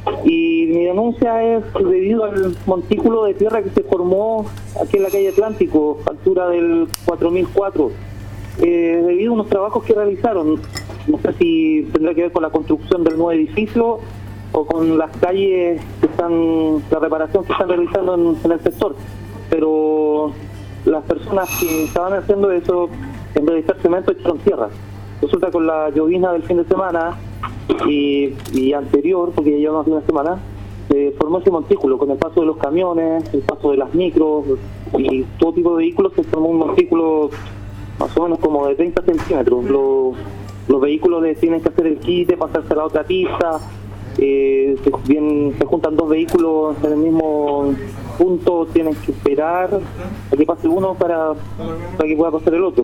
Y mi denuncia es debido al montículo de tierra que se formó aquí en la calle Atlántico, altura del 4004, debido a unos trabajos que realizaron. No sé si tendrá que ver con la construcción del nuevo edificio o con las calles que están, la reparación que están realizando en el sector. Pero las personas que estaban haciendo eso, en vez de echar cemento, echaron tierra. Resulta con la llovizna del fin de semana y anterior, porque ya llevamos una semana, se formó ese montículo con el paso de los camiones, el paso de las micros y todo tipo de vehículos. Se formó un montículo más o menos como de 30 centímetros. Los vehículos tienen que hacer el quite, pasarse a la otra pista. Se juntan dos vehículos en el mismo punto, tienen que esperar a que pase uno para que pueda pasar el otro.